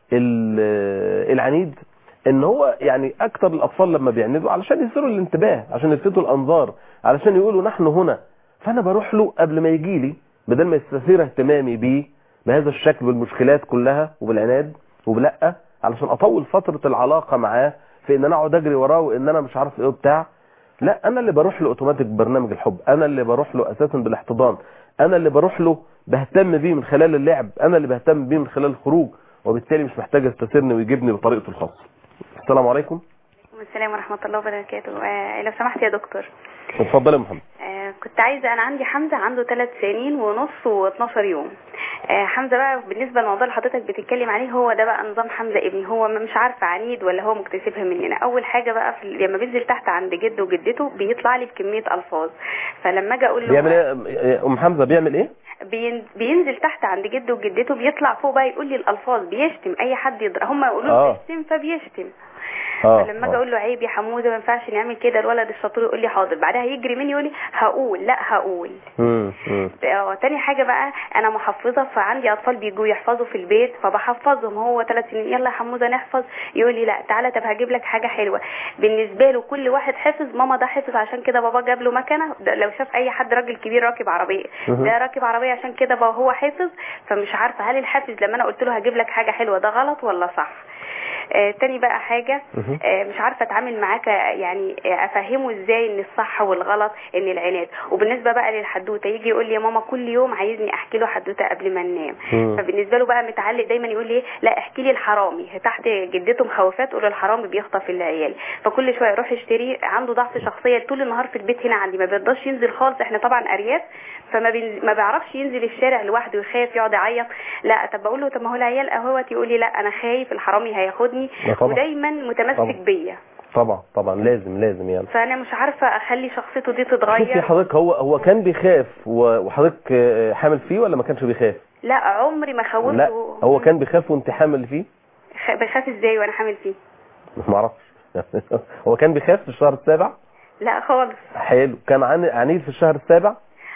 العنيد، ان هو يعني اكتر الاطفال لما بيعندوا علشان يثيروا الانتباه، عشان يلفتوا الانظار، علشان يقولوا نحن هنا، فانا بروح له قبل ما يجي لي، بدل ما يستثير اهتمامي بيه بهذا الشكل بالمشكلات كلها وبالعناد وبلا، علشان اطول فتره العلاقه معاه في ان انا اقعد اجري وراه وان انا مش عارف ايه بتاع. لا، انا اللي بروح له اوتوماتيك برنامج الحب، انا اللي بروح له اساسا بالاحتضان، انا اللي بروح له بهتم بيه من خلال اللعب، انا اللي بهتم بيه من خلال الخروج، وبالتالي مش محتاج يستثيرني ويجيبني بطريقته الخاصه. السلام عليكم. السلام ورحمة الله وبركاته. آه لو سمحت يا دكتور. اتفضل يا محمد. آه كنت عايزة، أنا عندي حمزة عنده ثلاث سنين ونص واثناشر يوم. آه حمزة بقى بالنسبة للموضوع اللي حضرتك بتتكلم عليه، هو ده بقى نظام حمزة ابني، هو مش عارفة عنيد ولا هو مكتسبها مننا. أول حاجة بقى في لما بينزل تحت عند جده وجدته بيطلع لي بكمية ألفاظ، فلما أجي أقول له بيعمل ايه ام حمزة؟ بيعمل ايه؟ بينزل تحت عند جده وجدته، بيطلع فوق بقى يقول لي الألفاظ، بيشتم أي حد يضرب، هم يقولوا له بيشتم فبيشتم. آه. فلما اجي اقول له عيب يا حموده ما ينفعش نعمل كده، الولد الشطور يقول لي حاضر، بعدها يجري مني يقول لي هقول لا هقول. امم اه تاني حاجه بقى، انا محفظه، فعندي اطفال بيجوا يحفظوا في البيت فبحفظهم، هو ثلاث سنين يلا يا حموده نحفظ، يقول لي لا تعالى طب هجيب لك حاجه حلوه. بالنسبه له كل واحد حفظ، ماما ده حفظ عشان كده بابا جاب له مكنه، لو شاف اي حد راجل كبير راكب عربيه ده راكب عربيه عشان كده بابا هو حفظ. فمش عارفه هل الحافظ لما انا قلت له هجيب لك حاجه حلوه ده غلط ولا صح. آه تاني بقى حاجة، آه مش عارفة اتعامل معاك، يعني آه افهمه ازاي ان الصح والغلط ان العناد. وبالنسبة بقى للحدوتة، يجي يقول لي يا ماما كل يوم عايزني احكي له حدوتة قبل ما ننام، فبالنسبة له بقى متعلق دايما يقول لي لا احكي لي الحرامي، تحت جدته مخوفات تقول له الحرامي بيخطف العيال، فكل شوية يروح يشتري. عنده ضعف شخصية طول النهار في البيت هنا عندي، ما بيرضاش ينزل خالص، احنا طبعا ارياف فما ما بيعرفش ينزل الشارع لوحده، يخاف يقعد يعيط. لا طب بقول له طب ما هو العيال اهوت، يقول لي لا انا خايف الحرامي هياخدني، ودايما متمسك بيا. طبعا طبعا لازم لازم يعني. فانا مش عارفه اخلي شخصيته دي تتغير. شوفي حضرتك، هو هو كان بيخاف وحضرتك حامل فيه ولا ما كانش بيخاف؟ لا عمري ما خوفته. لا هو كان بيخاف وانت حامل فيه؟ بيخاف ازاي وانا حامل فيه؟ ما اعرفش. هو كان بيخاف في الشهر السابع؟ لا خالص. حلو. كان عنيد في الشهر السابع؟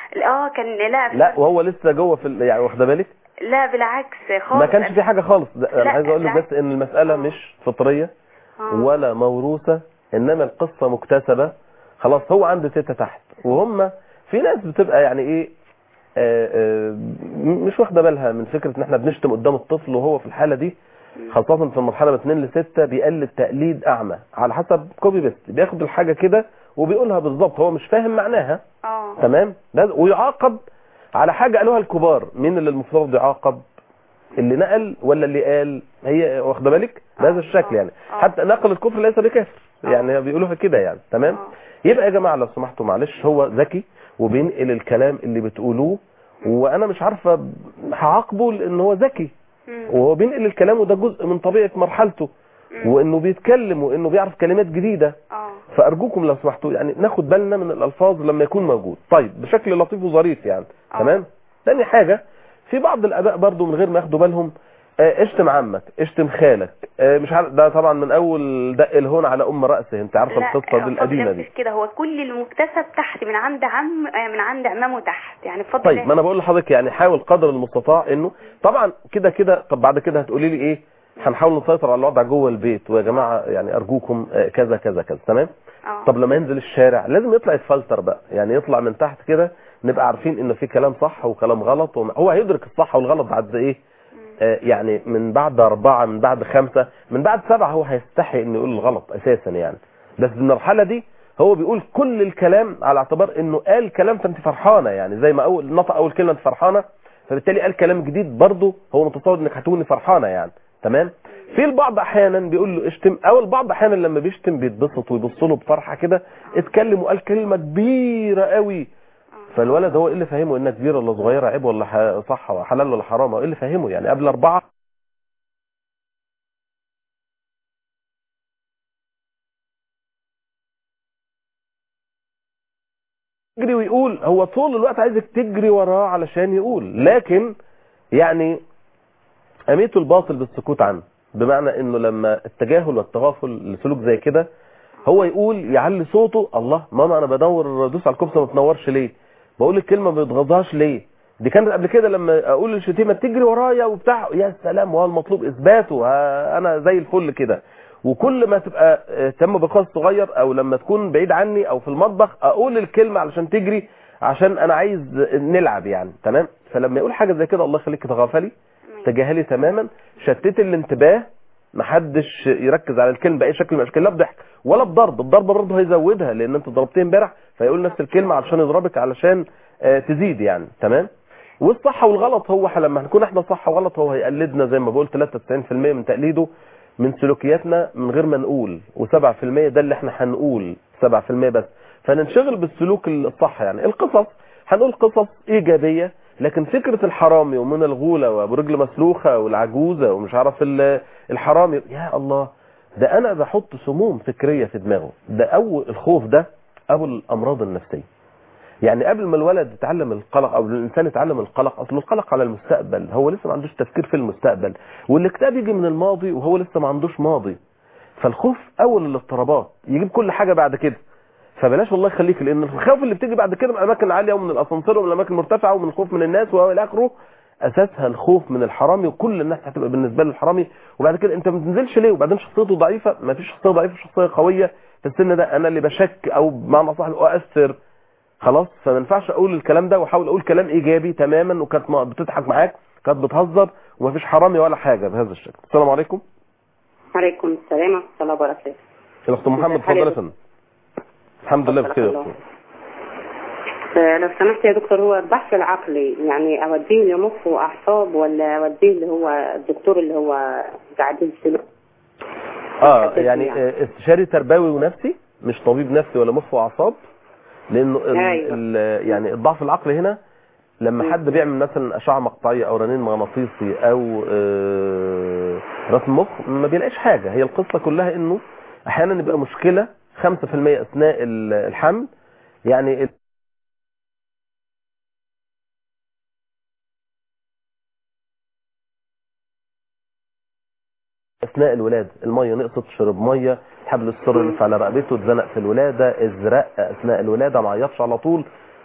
اه كان لا لا وهو لسه جوه في ال- يعني واخده بالك؟ لا بالعكس خالص. ما كانش في حاجه خالص. ده انا لا، عايز اقول لك بالعكس. بس ان المساله آه. مش فطريه آه. ولا موروثه، انما القصه مكتسبه. خلاص هو عنده ستة تحت، وهم في ناس بتبقى يعني ايه آه، آه، مش واخده بالها من فكره ان احنا بنشتم قدام الطفل، وهو في الحاله دي خاصه في المرحله من اتنين لستة بيقلد تقليد اعمى على حسب كوبي بيست، بياخد الحاجه كده وبيقولها بالظبط، هو مش فاهم معناها. اه تمام. ده- ويعاقب على حاجه قالوها الكبار. مين اللي المفروض يعاقب؟ اللي نقل ولا اللي قال؟ هي واخده بالك بهذا الشكل يعني. آه. حتى نقل الكفر ليس بكافر، يعني بيقولوها كده يعني. تمام. يبقى يا جماعه لو سمحتوا معلش، هو ذكي وبينقل الكلام اللي بتقولوه، وانا مش عارفه ب- هعاقبه لان هو ذكي وهو بينقل الكلام، وده جزء من طبيعه مرحلته، وانه بيتكلم وانه بيعرف كلمات جديده. اه فارجوكم لو سمحتوا يعني ناخد بالنا من الالفاظ لما يكون موجود. طيب بشكل لطيف وظريف يعني. آه. تمام. تاني حاجه، في بعض الاباء برضو من غير ما ياخدوا بالهم آه، اشتم عمك، اشتم خالك، آه، مش عارف. ده طبعا من اول دق الهون على ام راسه، انت عارفه لا القصه دي بفضل القديمه الله دي. مفيش كده، هو كل المكتسب تحت من عند عم آه، من عند عمامه تحت يعني بفضل طيب الله. ما انا بقول لحضرتك يعني حاول قدر المستطاع انه طبعا كده كده. طب بعد كده هتقولي لي ايه؟ هنحاول نسيطر على الوضع جوه البيت، ويا جماعه يعني ارجوكم آه، كذا كذا كذا. تمام. اه طب لما ينزل الشارع لازم يطلع يتفلتر بقى، يعني يطلع من تحت كده نبقى عارفين انه في كلام صح وكلام غلط. وم- هو هيدرك الصح والغلط بعد ايه؟ آه يعني من بعد أربعة، من بعد خمسة، من بعد سبعة هو هيستحي انه يقول الغلط اساسا يعني. بس في المرحله دي هو بيقول كل الكلام على اعتبار انه قال كلام فانت فرحانه، يعني زي ما اول نطق اول كلمه انت فرحانه، فبالتالي قال كلام جديد برضه هو متصور انك هتكوني فرحانه يعني. تمام. في البعض احيانا بيقول له اشتم، او البعض احيانا لما بيشتم بيتبسط ويبص له بفرحه كده، اتكلم وقال كلمه كبيره قوي، فالولد هو ايه اللي فاهمه انها كبيره ولا صغيره، عيب ولا ح- صح ولا حلال ولا حرام؟ هو ايه اللي فاهمه يعني قبل اربعه؟ يجري ويقول، هو طول الوقت عايزك تجري وراه علشان يقول، لكن يعني اميت الباطل بالسكوت عنه. بمعنى انه لما التجاهل والتغافل لسلوك زي كده، هو يقول يعلي صوته، الله ماما انا بدور دوس على الكبسه ما تنورش ليه؟ بقول الكلمه ما بتغضهاش ليه؟ دي كانت قبل كده لما اقول الشتيمه تجري ورايا وبتاع، يا سلام وهو المطلوب اثباته، ها انا زي الفل كده. وكل ما تبقى تم بقاس صغير او لما تكون بعيد عني او في المطبخ اقول الكلمه علشان تجري، عشان انا عايز نلعب يعني. تمام. فلما يقول حاجه زي كده الله يخليك تغافلي، تجاهلي تماما، شتت الانتباه، محدش يركز على الكلمه باي شكل من الاشكال، لا بضحك ولا بضرب. الضرب برضه هيزودها لان انت ضربتيه امبارح، فيقول نفس الكلمه علشان يضربك علشان آه تزيد يعني. تمام. والصح والغلط هو لما هنكون احنا صح وغلط هو هيقلدنا زي ما بقول تلاتة وتسعين في المية من تقليده من سلوكياتنا من غير ما نقول، وسبعة في المية ده اللي احنا هنقول، سبعة في المية بس. فننشغل بالسلوك الصح يعني. القصص هنقول قصص ايجابيه، لكن فكرة الحرامي ومن الغولة وابو رجل مسلوخة والعجوزة ومش عارف الحرامي، يا الله، ده انا بحط سموم فكرية في دماغه. ده اول الخوف ده ابو الامراض النفسية. يعني قبل ما الولد يتعلم القلق او الانسان يتعلم القلق، اصل القلق على المستقبل، هو لسه ما عندوش تفكير في المستقبل، والاكتئاب يجي من الماضي وهو لسه ما عندوش ماضي. فالخوف اول الاضطرابات، يجيب كل حاجة بعد كده. فبلاش والله يخليك، لان الخوف اللي بتيجي بعد كده من اماكن عاليه ومن الاسانسير ومن الاماكن المرتفعه ومن الخوف من الناس والى اخره، اساسها الخوف من الحرامي، وكل الناس هتبقى بالنسبه له الحرامي. وبعد كده انت ما بتنزلش ليه؟ وبعدين شخصيته ضعيفه. ما فيش شخصيه ضعيفه، شخصيه قويه في السن ده. انا اللي بشك او بمعنى صح اؤثر خلاص. فما ينفعش اقول الكلام ده واحاول اقول كلام ايجابي تماما، وكانت بتضحك معاك، كانت بتهزر، وما فيش حرامي ولا حاجه بهذا الشكل. السلام عليكم. عليكم السلام ورحمه الله وبركاته. الاخت محمد اتفضلي يا فندم. الحمد لله بخير يا اختي. آه، لو سمحت يا دكتور، هو البحث العقلي يعني اوديه لمخ واعصاب ولا اوديه اللي هو الدكتور اللي هو قاعدين سلوك؟ اه يعني, يعني استشاري تربوي ونفسي، مش طبيب نفسي ولا مخ واعصاب. لانه ال أيوة. ال يعني الضعف العقلي هنا لما حد بيعمل مثلا اشعه مقطعيه او رنين مغناطيسي او آه رسم مخ ما بيلاقيش حاجه. هي القصه كلها انه احيانا يبقى مشكله خمسة في المية اثناء الحمل، يعني اثناء الولاده الميه نقصت، شرب ميه، حبل السر لف على رقبته، اتزنق في الولاده، ازرق اثناء الولاده، ما عيطش على طول.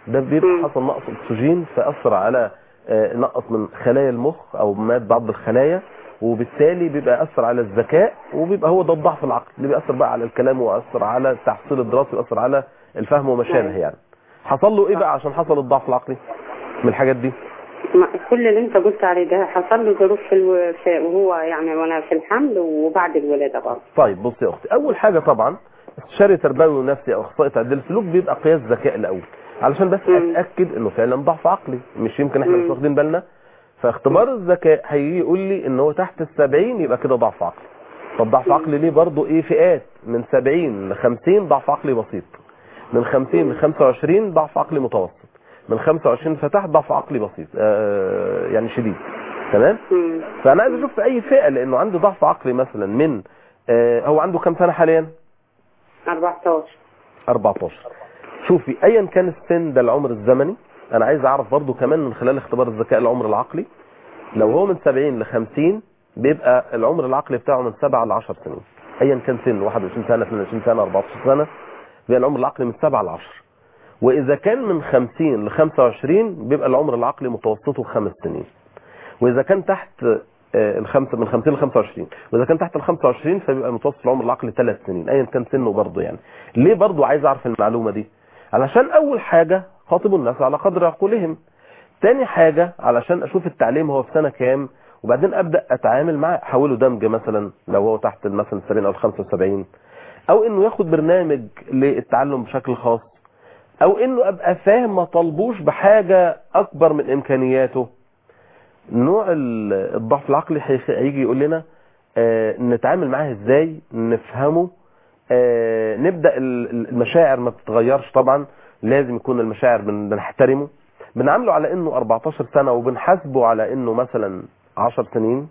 ده بيبقى حصل نقص اكسجين فاثر على آه، نقص من خلايا المخ او مات بعض الخلايا، وبالتالي بيبقى اثر على الذكاء، وبيبقى هو ده الضعف العقلي اللي بيأثر بقى على الكلام ويأثر على التحصيل الدراسي ويأثر على الفهم وما شابه. يعني حصل له ايه بقى عشان حصل الضعف العقلي من الحاجات دي؟ ما كل اللي انت قلت عليه ده حصل له ظروف في الو... في وهو يعني وانا في الحمل وبعد الولاده برضه. طيب بص يا اختي، اول حاجه طبعا استشاري تربوي ونفسي او اخصائي تعديل السلوك بيبقى قياس ذكاء الاول، علشان بس مم. اتاكد انه فعلا ضعف عقلي، مش يمكن احنا مش مم. واخدين بالنا. فاختبار الذكاء هيجي يقول لي ان هو تحت السبعين يبقى كده ضعف عقلي. طب ضعف عقلي ليه؟ برضه ايه فئات، من سبعين ل خمسين ضعف عقلي بسيط، من خمسين ل خمسة وعشرين ضعف عقلي متوسط، من خمسة وعشرين فتحت ضعف عقلي بسيط آه يعني شديد. تمام؟ مم. فانا عايز اشوف في اي فئه، لانه عنده ضعف عقلي مثلا من آه هو عنده كام سنه حاليا؟ أربعتاشر. أربعتاشر. شوفي ايا كان السن ده العمر الزمني، انا عايز اعرف برضو كمان من خلال اختبار الذكاء العمر العقلي. لو هو من سبعين ل خمسين بيبقى العمر العقلي بتاعه من سبعة ل عشر سنين، ايا كان سن واحد وعشرين سنه اثنين وعشرين سنه أربعتاشر سنه، بيبقى العمر العقلي من سبعة ل عشرة. واذا كان من خمسين ل خمسة وعشرين بيبقى العمر العقلي متوسطه خمس سنين. واذا كان تحت الخمسه من خمسين ل خمسة وعشرين، واذا كان تحت ال خمسة وعشرين فبيبقى متوسط العمر العقلي ثلاث سنين ايا كان سنه برضه. يعني ليه برضه عايز اعرف المعلومه دي؟ علشان اول حاجه خاطبوا الناس على قدر عقولهم، تاني حاجه علشان اشوف التعليم هو في سنه كام، وبعدين ابدا اتعامل معاه، احوله دمج مثلا لو هو تحت مثلا سبعين او خمسة وسبعين، او انه ياخد برنامج للتعلم بشكل خاص، او انه ابقى فاهم ما طلبوش بحاجه اكبر من امكانياته. نوع الضعف العقلي هيجي يقول لنا آه نتعامل معاه ازاي، نفهمه، آه نبدا المشاعر ما بتتغيرش طبعا، لازم يكون المشاعر بنحترمه، بنعامله على انه أربعتاشر سنه وبنحاسبه على انه مثلا عشر سنين،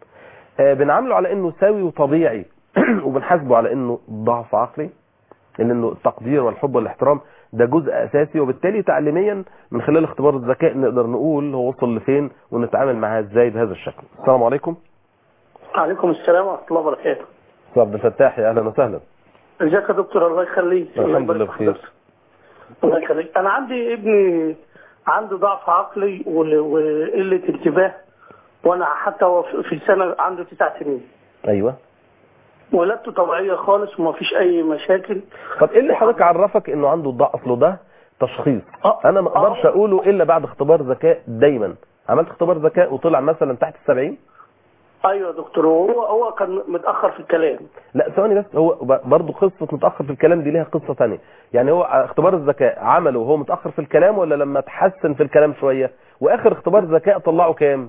آه بنعامله على انه سوي وطبيعي وبنحاسبه على انه ضعف عقلي، لانه التقدير والحب والاحترام ده جزء اساسي. وبالتالي تعليميا من خلال اختبار الذكاء نقدر نقول هو وصل لفين ونتعامل معاه ازاي بهذا الشكل. السلام عليكم. وعليكم السلام ورحمه الله وبركاته. استاذ عبد الفتاح، يا اهلا وسهلا. ازيك يا دكتور؟ الله يخليك. الحمد لله بخير. الله يخليك. انا عندي ابني عنده ضعف عقلي وقله انتباه، وانا حتى هو في السنه عنده تسع سنين. ايوه. ولادته طبيعيه خالص وما فيش اي مشاكل. طب ايه اللي حضرتك عرفك انه عنده الضعف؟ اصله ده تشخيص أه انا ما اقدرش أه اقوله الا بعد اختبار ذكاء. دايما عملت اختبار ذكاء وطلع مثلا تحت السبعين؟ ايوه يا دكتور. هو هو كان متاخر في الكلام. لا ثواني بس، هو برضه قصه متاخر في الكلام دي ليها قصه ثانيه. يعني هو اختبار الذكاء عمله وهو متاخر في الكلام، ولا لما تحسن في الكلام شويه؟ واخر اختبار ذكاء طلعه كام؟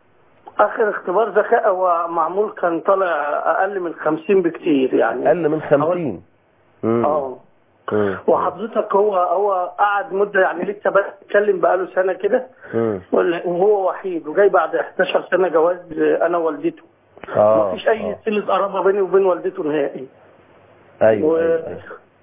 اخر اختبار ذكاء هو معمول كان طالع اقل من خمسين بكتير، يعني اقل من خمسين. اه وحضرتك هو هو قعد مده، يعني لسه بيتكلم بقاله سنه كده، وهو وحيد وجاي بعد احداشر سنه جواز انا ووالدته. اه مفيش اي صله قرابه بيني وبين والدته نهائي. ايوه و... ايوه.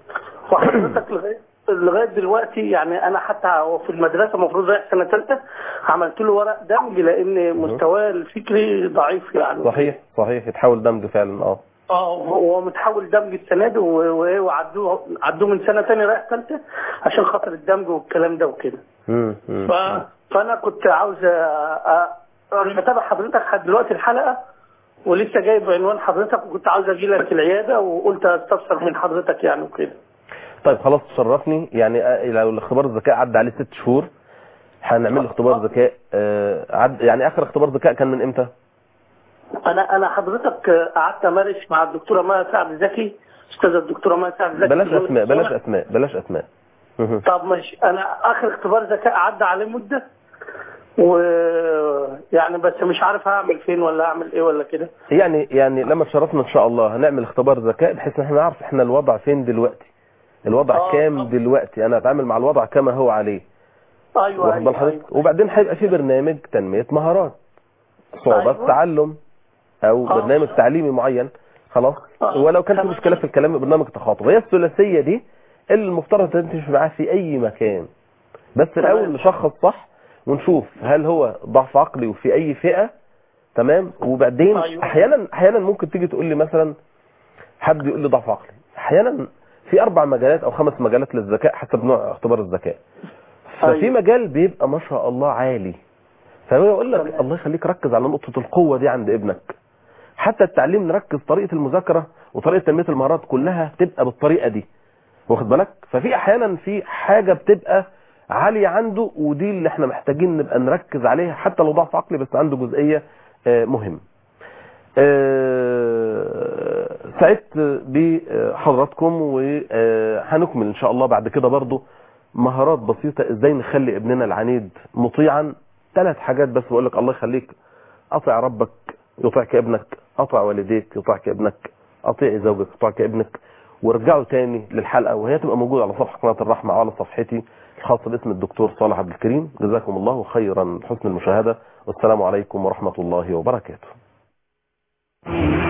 وحضرتك لغايه لغايه دلوقتي، يعني انا حتى هو في المدرسه المفروض رايح سنه ثالثه، عملت له ورق دمج لان مستواه الفكري ضعيف يعني. صحيح صحيح، يتحول دمج فعلا. اه اه هو متحول دمج السنه دي، وعدوه عدوه من سنه ثانيه رايح ثالثه عشان خاطر الدمج والكلام ده وكده. ف... فانا كنت عاوز انا بتابع حضرتك لحد دلوقتي الحلقه، ولسه جايب عنوان حضرتك، وكنت عاوز اجي لك العياده وقلت استفسر من حضرتك يعني وكده. طيب خلاص تشرفني. يعني لو الاختبار الذكاء عدى عليه ست شهور هنعمل له اختبار ذكاء. آه عد يعني اخر اختبار ذكاء كان من امتى؟ انا انا حضرتك قعدت امارس مع الدكتوره مها سعد زكي، استاذه الدكتوره مها سعد زكي. بلاش اسماء بلاش اسماء بلاش اسماء. طب ماشي. انا اخر اختبار ذكاء عدى عليه مده، ويعني بس مش عارف هعمل فين ولا اعمل ايه ولا كده. يعني يعني لما تشرفنا ان شاء الله هنعمل اختبار ذكاء بحيث ان احنا نعرف احنا الوضع فين دلوقتي، الوضع آه كام طب. دلوقتي انا اتعامل مع الوضع كما هو عليه. ايوه ايوه, أيوة. وبعدين هيبقى في برنامج تنميه مهارات، صعوبات أيوة. تعلم، او آه. برنامج تعليمي معين. خلاص آه. ولو كان في مشكله في الكلام برنامج تخاطب. هي الثلاثيه دي اللي المفترض تمشي معاها في اي مكان، بس الاول نشخص صح ونشوف هل هو ضعف عقلي وفي اي فئه. تمام. وبعدين أيوة. احيانا احيانا ممكن تيجي تقول لي مثلا حد يقول لي ضعف عقلي، احيانا في اربع مجالات او خمس مجالات للذكاء حسب نوع اختبار الذكاء. ففي مجال بيبقى ما شاء الله عالي، فهو يقول لك الله يخليك ركز على نقطة القوة دي عند ابنك. حتى التعليم نركز طريقة المذاكرة وطريقة تنمية المهارات كلها تبقى بالطريقة دي، واخد بالك؟ ففي احيانا في حاجة بتبقى عالية عنده، ودي اللي احنا محتاجين نبقى نركز عليها حتى لو ضعف عقلي بس عنده جزئية مهم. سعدت بحضراتكم، وهنكمل ان شاء الله بعد كده برضو مهارات بسيطة ازاي نخلي ابننا العنيد مطيعا. ثلاث حاجات بس بقول لك الله يخليك: اطع ربك يطيعك ابنك، اطع والديك يطيعك ابنك، اطيع زوجك يطيعك ابنك. وارجعوا تاني للحلقة وهي تبقى موجودة على صفحة قناة الرحمة وعلى صفحتي الخاصة باسم الدكتور صالح عبد الكريم. جزاكم الله خيرا حسن المشاهدة، والسلام عليكم ورحمة الله وبركاته.